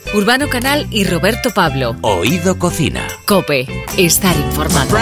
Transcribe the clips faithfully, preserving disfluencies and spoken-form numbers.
Urbano Canal y Roberto Pablo. Oído Cocina. COPE. Estar informado.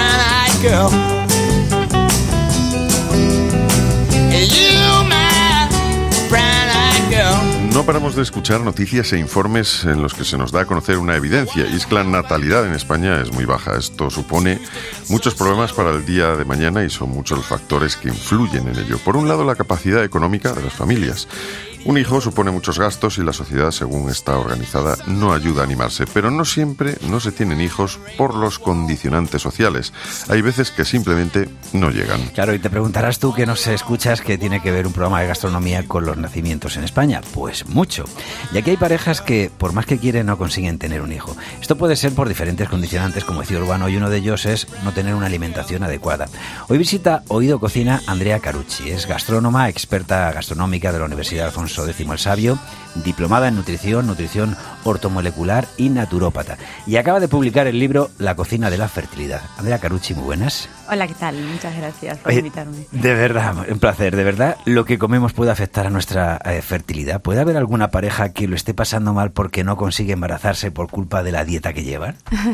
No paramos de escuchar noticias e informes en los que se nos da a conocer una evidencia, y es que la natalidad en España es muy baja. Esto supone muchos problemas para el día de mañana y son muchos los factores que influyen en ello. Por un lado, la capacidad económica de las familias. Un hijo supone muchos gastos y la sociedad, según está organizada, no ayuda a animarse. Pero no siempre no se tienen hijos por los condicionantes sociales. Hay veces que simplemente no llegan. Claro, y te preguntarás tú que no se escuchas que tiene que ver un programa de gastronomía con los nacimientos en España. Pues mucho. Y aquí hay parejas que, por más que quieren, no consiguen tener un hijo. Esto puede ser por diferentes condicionantes, como decía Urbano, y uno de ellos es no tener una alimentación adecuada. Hoy visita Oído Cocina Andrea Carucci. Es gastrónoma, experta gastronómica de la Universidad Alfonso X el Sabio, diplomada en nutrición, nutrición ortomolecular y naturópata. Y acaba de publicar el libro La cocina de la fertilidad. Andrea Carucci, muy buenas. Hola, ¿qué tal? Muchas gracias por Oye, invitarme. De verdad, un placer. De verdad, lo que comemos puede afectar a nuestra eh, fertilidad. ¿Puede haber alguna pareja que lo esté pasando mal porque no consigue embarazarse por culpa de la dieta que llevan?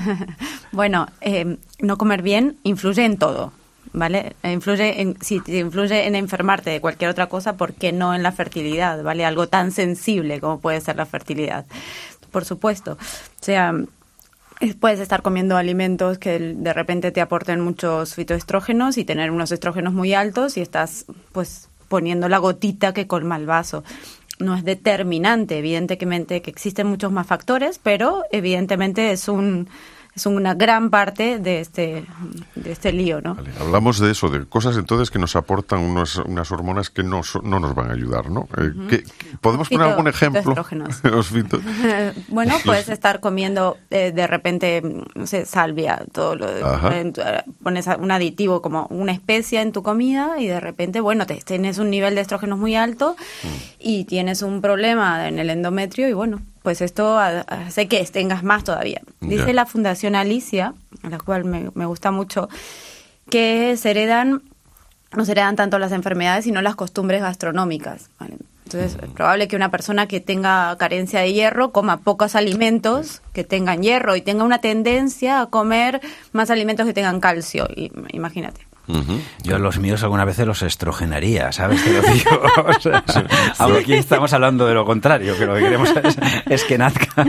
Bueno, eh, no comer bien influye en todo. ¿Vale? Influye en, si te influye en enfermarte de cualquier otra cosa, ¿por qué no en la fertilidad? ¿Vale? Algo tan sensible como puede ser la fertilidad. Por supuesto. O sea, puedes estar comiendo alimentos que de repente te aporten muchos fitoestrógenos y tener unos estrógenos muy altos y estás pues poniendo la gotita que colma el vaso. No es determinante, evidentemente que existen muchos más factores, pero evidentemente es un... es una gran parte de este de este lío, ¿no? Vale, hablamos de eso, de cosas entonces que nos aportan unos, unas hormonas que no, so, no nos van a ayudar, ¿no? Eh, uh-huh. ¿qué, ¿Podemos poner Fito, algún ejemplo? Los fitos. Bueno, puedes estar comiendo eh, de repente, no sé, salvia, todo lo, eh, pones un aditivo como una especia en tu comida y de repente, bueno, te, tienes un nivel de estrógenos muy alto uh-huh. y tienes un problema en el endometrio y bueno, pues esto hace que tengas más todavía. Dice yeah. la Fundación Alicia, a la cual me, me gusta mucho, que se heredan, no se heredan tanto las enfermedades, sino las costumbres gastronómicas, ¿vale? Entonces, es probable que una persona que tenga carencia de hierro coma pocos alimentos que tengan hierro y tenga una tendencia a comer más alimentos que tengan calcio, y, imagínate. Uh-huh. Yo los míos algunas veces los estrogenaría, ¿sabes? Te lo digo. O sea, sí. Aunque aquí estamos hablando de lo contrario, que lo que queremos es, es que nazcan.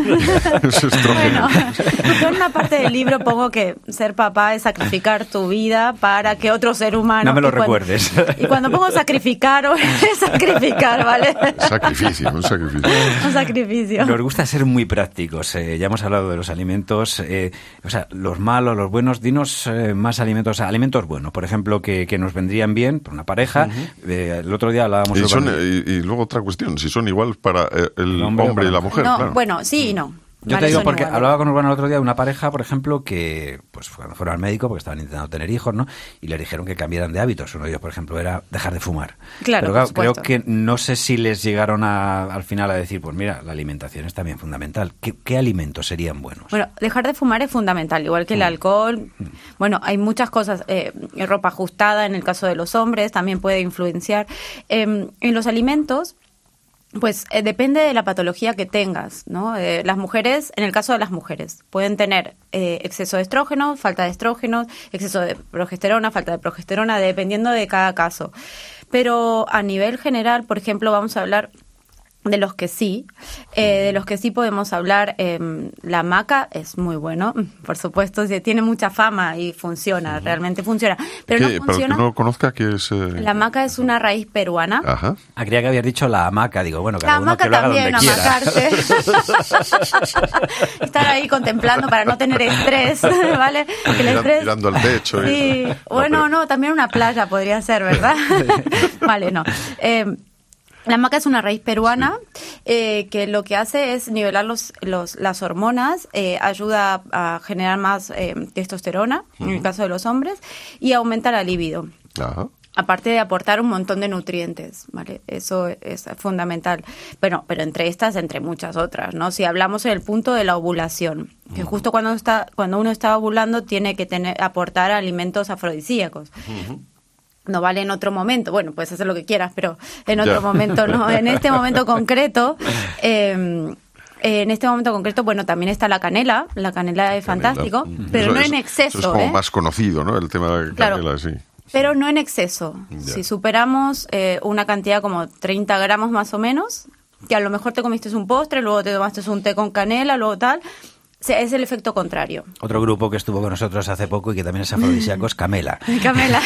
Bueno, yo en una parte del libro pongo que ser papá es sacrificar tu vida para que otro ser humano... No me lo y cuando, recuerdes. Y cuando pongo sacrificar, es sacrificar, ¿vale? Sacrificio, un sacrificio. Un sacrificio. Nos gusta ser muy prácticos. Eh, ya hemos hablado de los alimentos, eh, o sea, los malos, los buenos. Dinos eh, más alimentos, alimentos buenos, por ejemplo, que, que nos vendrían bien por una pareja. Uh-huh. Eh, el otro día hablábamos... Y, son, y, y luego otra cuestión, si son igual para el, el hombre, hombre y la mujer. No, claro. Bueno, sí y no. Yo vale, te digo porque iguales. Hablaba con Urbano el otro día de una pareja, por ejemplo, que pues cuando fueron al médico porque estaban intentando tener hijos, ¿no? Y le dijeron que cambiaran de hábitos. Uno de ellos, por ejemplo, era dejar de fumar. Claro, Pero claro, por creo supuesto. que no sé si les llegaron a, al final a decir, pues mira, la alimentación es también fundamental. ¿Qué, qué alimentos serían buenos? Bueno, dejar de fumar es fundamental, igual que el alcohol. Bueno, hay muchas cosas. Eh, ropa ajustada, en el caso de los hombres, también puede influenciar. Eh, en los alimentos... Pues eh, depende de la patología que tengas, ¿no? Eh, las mujeres, en el caso de las mujeres, pueden tener eh, exceso de estrógeno, falta de estrógenos, exceso de progesterona, falta de progesterona, dependiendo de cada caso. Pero a nivel general, por ejemplo, vamos a hablar de los que sí, eh, de los que sí podemos hablar, eh, la maca es muy bueno, por supuesto, tiene mucha fama y funciona, realmente funciona. Pero ¿Qué? no funciona. Para que no conozca, ¿qué es? Eh... La maca es una raíz peruana. Ajá. Ah, creía que habías dicho la hamaca, digo, bueno, cada la uno que lo haga donde también, quiera. amacarse. Estar ahí contemplando para no tener estrés, ¿vale? Que el estrés... Mirando al techo. Sí, y... bueno, no, pero... no, también una playa podría ser, ¿verdad? Vale, no. Eh, La maca es una raíz peruana sí. eh, que lo que hace es nivelar los, los, las hormonas, eh, ayuda a generar más eh, testosterona, uh-huh. en el caso de los hombres, y aumenta la libido. Ajá. Aparte de aportar un montón de nutrientes, ¿vale? Eso es fundamental. Bueno, pero entre estas, entre muchas otras, ¿no? Si hablamos en el punto de la ovulación, que uh-huh. justo cuando está cuando uno está ovulando tiene que tener aportar alimentos afrodisíacos. Uh-huh. No vale en otro momento, bueno, puedes hacer lo que quieras, pero en otro yeah. momento no. En este momento concreto, eh, En este momento concreto, bueno, también está la canela. La canela es canela. fantástico, mm. pero eso no es, en exceso. Eso es como ¿eh? más conocido, ¿no? El tema de canela, claro. sí. Pero no en exceso. Ya. Si superamos eh, una cantidad como treinta gramos más o menos, que a lo mejor te comiste un postre, luego te tomaste un té con canela, luego tal... Es el efecto contrario. Otro grupo que estuvo con nosotros hace poco y que también es afrodisíaco es Camela. Camela.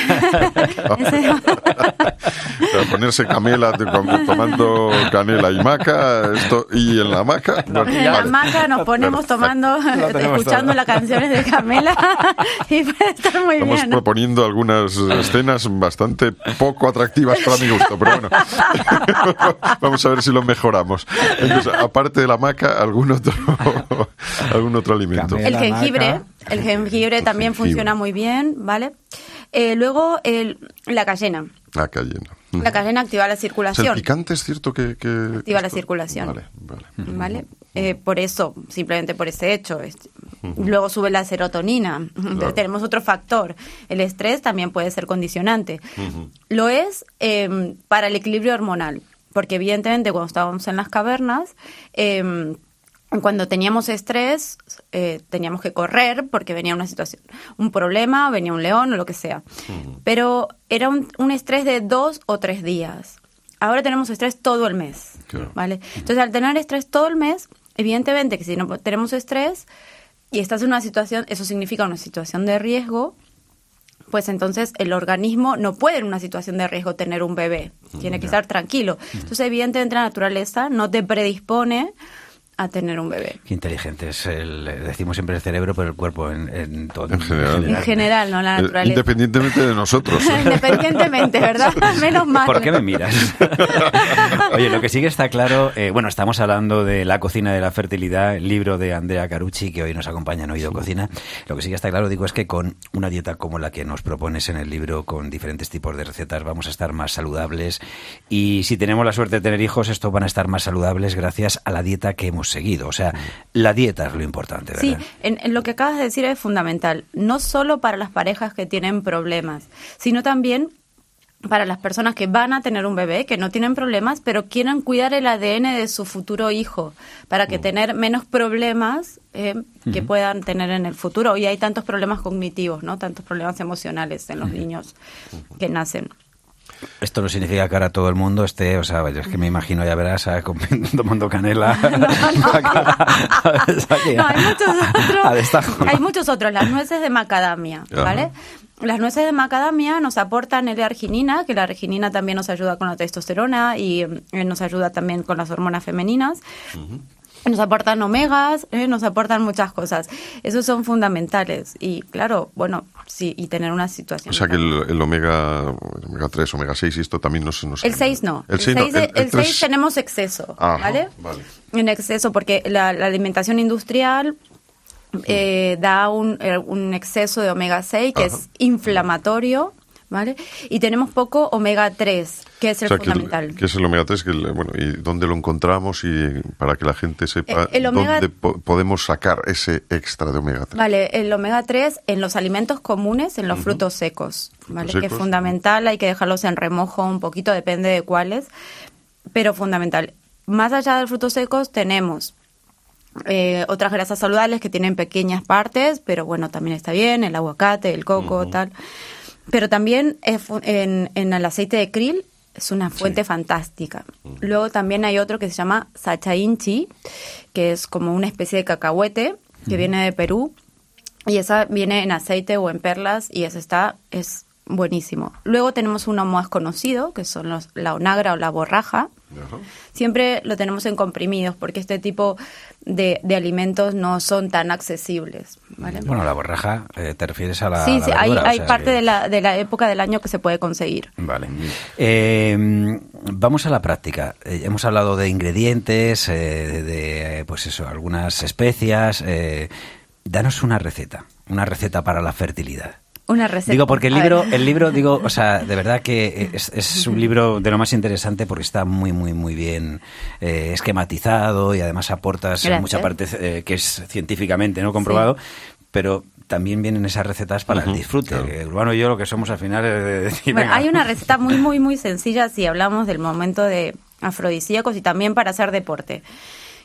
Para ponerse Camela tomando canela y maca, esto, y en la maca... Bueno, en vale. la maca nos ponemos tomando, escuchando todo. las canciones de Camela y puede estar muy Estamos bien. Estamos proponiendo algunas escenas bastante poco atractivas para mi gusto, pero bueno, vamos a ver si lo mejoramos. Entonces, aparte de la maca, algún otro... algún otro alimento. El jengibre, el jengibre el también jengibre. funciona muy bien, ¿vale? Eh, luego el, la cayena. La cayena. La cayena activa la circulación. O sea, el picante es cierto que... que activa esto... la circulación. Vale, vale. ¿Vale? Eh, por eso, simplemente por ese hecho. Uh-huh. Luego sube la serotonina. Claro. Tenemos otro factor. El estrés también puede ser condicionante. Uh-huh. Lo es eh, para el equilibrio hormonal. Porque evidentemente cuando estábamos en las cavernas... Eh, Cuando teníamos estrés, eh, teníamos que correr porque venía una situación, un problema, venía un león o lo que sea. Uh-huh. Pero era un, un estrés de dos o tres días. Ahora tenemos estrés todo el mes, claro. ¿vale? Entonces, al tener estrés todo el mes, evidentemente que si no tenemos estrés y estás en una situación, eso significa una situación de riesgo, pues entonces el organismo no puede en una situación de riesgo tener un bebé. Tiene que estar tranquilo. Entonces, evidentemente, la naturaleza no te predispone a tener un bebé. Qué inteligente es, el, decimos siempre el cerebro, pero el cuerpo en, en todo. En general. En general, no la naturaleza. Independientemente de nosotros. Independientemente, ¿verdad? Menos mal. ¿Por qué me miras? Oye, lo que sí que está claro, eh, bueno, estamos hablando de La cocina de la fertilidad, el libro de Andrea Carucci, que hoy nos acompaña en Oído Cocina. Lo que sí que está claro, digo, es que con una dieta como la que nos propones en el libro, con diferentes tipos de recetas, vamos a estar más saludables. Y si tenemos la suerte de tener hijos, estos van a estar más saludables gracias a la dieta que hemos seguido. O sea, la dieta es lo importante, ¿verdad? Sí, en, en lo que acabas de decir es fundamental. No solo para las parejas que tienen problemas, sino también para las personas que van a tener un bebé, que no tienen problemas, pero quieren cuidar el A D N de su futuro hijo, para que uh. tener menos problemas eh, que uh-huh. puedan tener en el futuro. Y hay tantos problemas cognitivos, ¿no? Tantos problemas emocionales en los uh-huh. niños que nacen. Esto no significa que ahora todo el mundo esté, o sea, es que me imagino, ya verás, ¿sabes? Tomando canela. No, no. no, hay muchos otros. Hay muchos otros. Las nueces de macadamia, ¿vale? Ajá. Las nueces de macadamia nos aportan L-arginina, que la arginina también nos ayuda con la testosterona y eh, nos ayuda también con las hormonas femeninas. Uh-huh. Nos aportan omegas, eh, nos aportan muchas cosas. Esos son fundamentales. Y claro, bueno, sí, y tener una situación. O sea que el, el omega, el omega tres, omega seis, y esto también nos... nos el seis no. El seis, no, el, el, el seis tenemos exceso, Ajá, ¿vale? vale. En exceso, porque la, la alimentación industrial eh, da un, un exceso de omega seis que Ajá. es inflamatorio. ¿Vale? Y tenemos poco omega tres, que es el o sea, fundamental. Que, el, que es el omega tres, que el, bueno, y dónde lo encontramos y para que la gente sepa el, el omega, dónde po- podemos sacar ese extra de omega tres. Vale, el omega tres en los alimentos comunes, en los uh-huh. frutos secos, ¿vale? Frutos secos. Que es fundamental, hay que dejarlos en remojo un poquito, depende de cuáles, pero fundamental. Más allá de los frutos secos tenemos eh, otras grasas saludables que tienen pequeñas partes, pero bueno, también está bien, el aguacate, el coco, uh-huh. tal. Pero también en, en el aceite de krill es una fuente sí. fantástica. Luego también hay otro que se llama sachainchi, que es como una especie de cacahuete que uh-huh. viene de Perú. Y esa viene en aceite o en perlas y esa está, es buenísimo. Luego tenemos uno más conocido, que son los, la onagra o la borraja. Uh-huh. Siempre lo tenemos en comprimidos porque este tipo de, de alimentos no son tan accesibles, ¿vale? Bueno, la borraja, eh, ¿te refieres a la Sí, la sí, verdura? hay, hay o sea, parte que... de, la, de la época del año que se puede conseguir. Vale. Eh, vamos a la práctica. Eh, hemos hablado de ingredientes, eh, de, de, pues eso, algunas especias. Eh, danos una receta, una receta para la fertilidad. Una receta. Digo, porque el libro, el libro, digo, o sea, de verdad que es, es un libro de lo más interesante porque está muy, muy, muy bien eh, esquematizado y además aportas Gracias. mucha parte eh, que es científicamente no comprobado, sí. pero también vienen esas recetas para uh-huh, el disfrute. Claro. El Urbano y yo lo que somos al final es de decir, bueno, hay una receta muy, muy, muy sencilla si hablamos del momento de afrodisíacos y también para hacer deporte,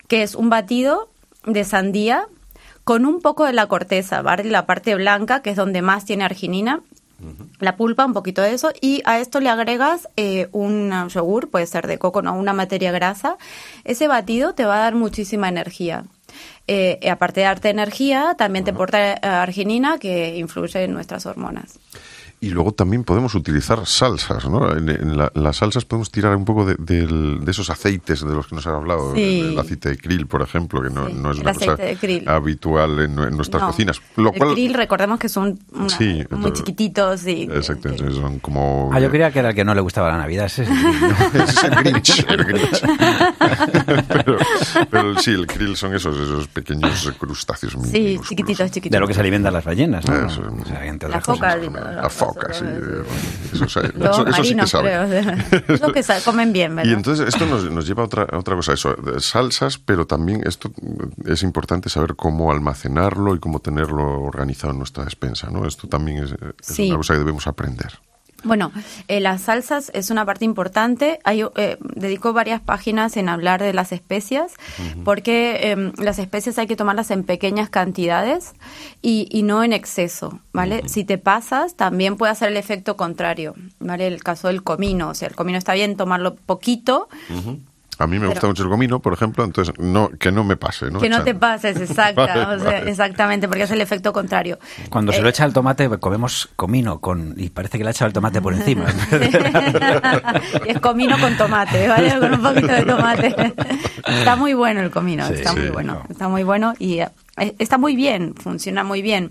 que es un batido de sandía con un poco de la corteza, ¿vale? La parte blanca, que es donde más tiene arginina, uh-huh. la pulpa, un poquito de eso, y a esto le agregas eh, un yogur, puede ser de coco, no, una materia grasa. Ese batido te va a dar muchísima energía. Eh, aparte de darte energía, también uh-huh. te aporta arginina, que influye en nuestras hormonas. Y luego también podemos utilizar salsas, ¿no? En, en la, las salsas podemos tirar un poco de, de, de esos aceites de los que nos han hablado. Sí. El, el aceite de krill, por ejemplo, que no, sí, no es una cosa habitual en, en nuestras no. cocinas. Lo el cual, krill, recordemos que son una, sí, muy todo, chiquititos. Y, exacto, que, son como... Ah, yo creía que era el que no le gustaba la Navidad. Ese es el krill, ¿no? Ese es el Grinch. El Grinch. pero, pero sí, el krill son esos, esos pequeños crustáceos. Sí, mínimos, chiquititos, chiquititos. De lo que se alimentan las ballenas, ¿no? Eso, o sea, entre la foca. La foca. Sí, eso, eso, Los eso, eso sí que saben. Eso que comen bien, ¿verdad? Y entonces esto nos, nos lleva a otra, a otra cosa, eso, salsas, pero también esto es importante saber cómo almacenarlo y cómo tenerlo organizado en nuestra despensa, ¿no? Esto también es, es sí. una cosa que debemos aprender. Bueno, eh, las salsas es una parte importante. Hay, eh, dedico varias páginas en hablar de las especias, uh-huh. porque eh, las especias hay que tomarlas en pequeñas cantidades y, y no en exceso, ¿vale? Uh-huh. Si te pasas, también puede hacer el efecto contrario, ¿vale? El caso del comino, o sea, el comino está bien tomarlo poquito. Uh-huh. A mí me Pero, gusta mucho el comino, por ejemplo, entonces no que no me pase, ¿no? Que no Echar. te pases, exacto, vale, vale. o sea, exactamente, porque es el efecto contrario. Cuando eh, se lo echa el tomate, comemos comino con y parece que le ha echado el tomate por encima. Y es comino con tomate, ¿vale? Con un poquito de tomate. Está muy bueno el comino, sí, está sí, muy bueno, no. está muy bueno y eh, está muy bien, funciona muy bien.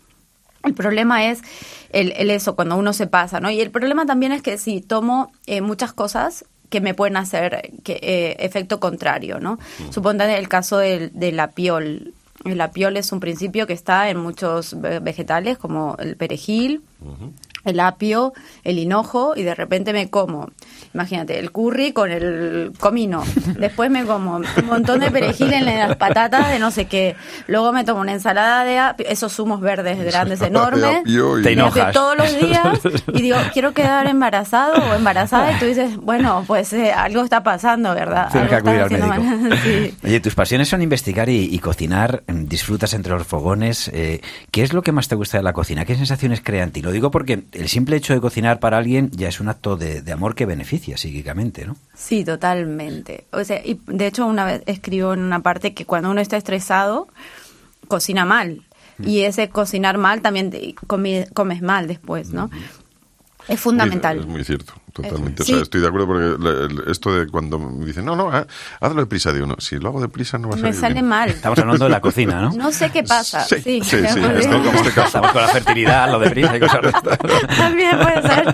El problema es el, el eso, cuando uno se pasa, ¿no? Y el problema también es que si tomo eh, muchas cosas que me pueden hacer que, eh, efecto contrario, ¿no? Uh-huh. Suponte el caso del, del apiol. El apiol es un principio que está en muchos vegetales, como el perejil, uh-huh. el apio, el hinojo, y de repente me como, imagínate, el curry con el comino. Después me como un montón de perejil en las patatas de no sé qué. Luego me tomo una ensalada de apio, esos zumos verdes grandes, enormes. Y... Te enojas. Todos los días. Y digo, quiero quedar embarazado o embarazada. Y tú dices, bueno, pues eh, algo está pasando, ¿verdad? Tienes que acudir al médico. Mal. Sí. Oye, tus pasiones son investigar y, y cocinar. Disfrutas entre los fogones. Eh, ¿Qué es lo que más te gusta de la cocina? ¿Qué sensaciones crea en ti? Lo digo porque el simple hecho de cocinar para alguien ya es un acto de, de amor que beneficia psíquicamente, ¿no? Sí, totalmente. O sea, y de hecho una vez escribo en una parte que cuando uno está estresado, cocina mal. Mm. Y ese cocinar mal también te, comi, comes mal después, ¿no? Mm-hmm. Es fundamental. Es muy cierto, totalmente. Sí. O sea, estoy de acuerdo porque esto de cuando me dicen, no, no, hazlo deprisa, digo, no, si lo hago deprisa no va a salir Me sale bien. mal. Estamos hablando de la cocina, ¿no? No sé qué pasa. Sí, sí, sí, sí, sí en este, este caso. Estamos con la fertilidad, lo deprisa y cosas de estas. También puede ser.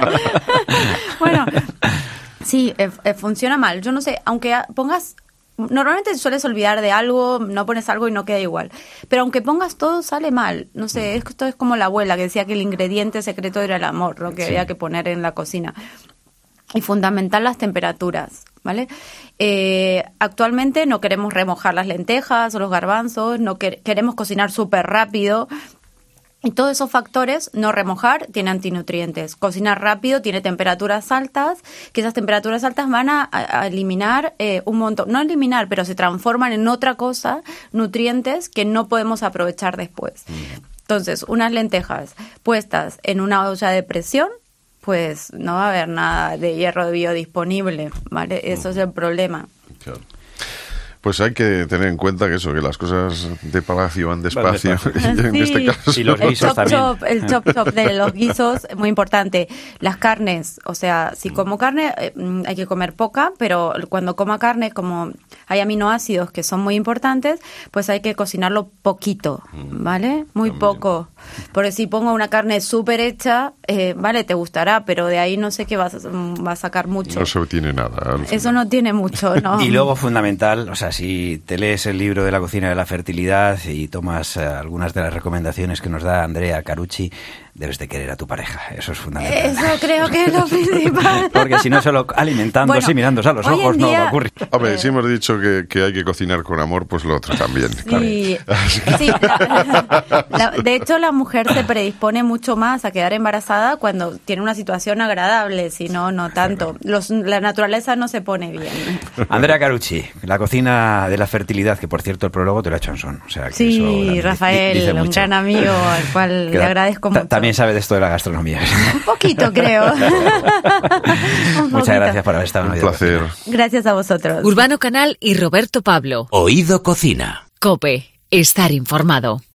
Bueno, sí, eh, eh, funciona mal. Yo no sé, aunque pongas... Normalmente sueles olvidar de algo, no pones algo y no queda igual. Pero aunque pongas todo, sale mal. No sé, esto es como la abuela que decía que el ingrediente secreto era el amor, lo que sí. había que poner en la cocina. Y fundamental las temperaturas, ¿vale? Eh, actualmente no queremos remojar las lentejas o los garbanzos, no que, queremos cocinar súper rápido. Y todos esos factores, no remojar, tiene antinutrientes. Cocinar rápido tiene temperaturas altas, que esas temperaturas altas van a, a eliminar eh, un montón, no eliminar, pero se transforman en otra cosa, nutrientes que no podemos aprovechar después. Entonces, unas lentejas puestas en una olla de presión, pues no va a haber nada de hierro biodisponible, ¿vale? Eso es el problema. Claro. Pues hay que tener en cuenta que eso, que las cosas de palacio van despacio. Y en sí. este caso, y los guisos el chop también. Chop, el chop chop de los guisos es muy importante. Las carnes, o sea, si como carne eh, hay que comer poca, pero cuando coma carne, como hay aminoácidos que son muy importantes, pues hay que cocinarlo poquito, ¿vale? Muy también. Poco. Porque si pongo una carne súper hecha, eh, vale, te gustará, pero de ahí no sé qué vas a, va a sacar mucho. No se obtiene nada. Eso no tiene mucho, ¿no? Y luego, fundamental, o sea, si te lees el libro de la cocina de la fertilidad y tomas uh, algunas de las recomendaciones que nos da Andrea Carucci, debes de querer a tu pareja. Eso es fundamental. Eso creo que es lo principal. Porque si no, solo alimentándose bueno, y mirándose a los ojos día, no va a ocurrir. Hombre, si hemos dicho que, que hay que cocinar con amor, pues lo otro también. Sí, sí la, la, de hecho la mujer se predispone mucho más a quedar embarazada cuando tiene una situación agradable, si no, no tanto. Los, la naturaleza no se pone bien. Andrea Carucci, la cocina de la fertilidad, que por cierto el prólogo te lo ha hecho en son. O sea, que sí, eso, Rafael, dice un mucho. gran amigo al cual le agradezco mucho. También sabe de esto de la gastronomía. Un poquito, creo. Un Muchas poquito. gracias por haber estado en Un placer. Gracias a vosotros. Urbano Canal y Roberto Pablo. Oído Cocina. COPE. Estar informado.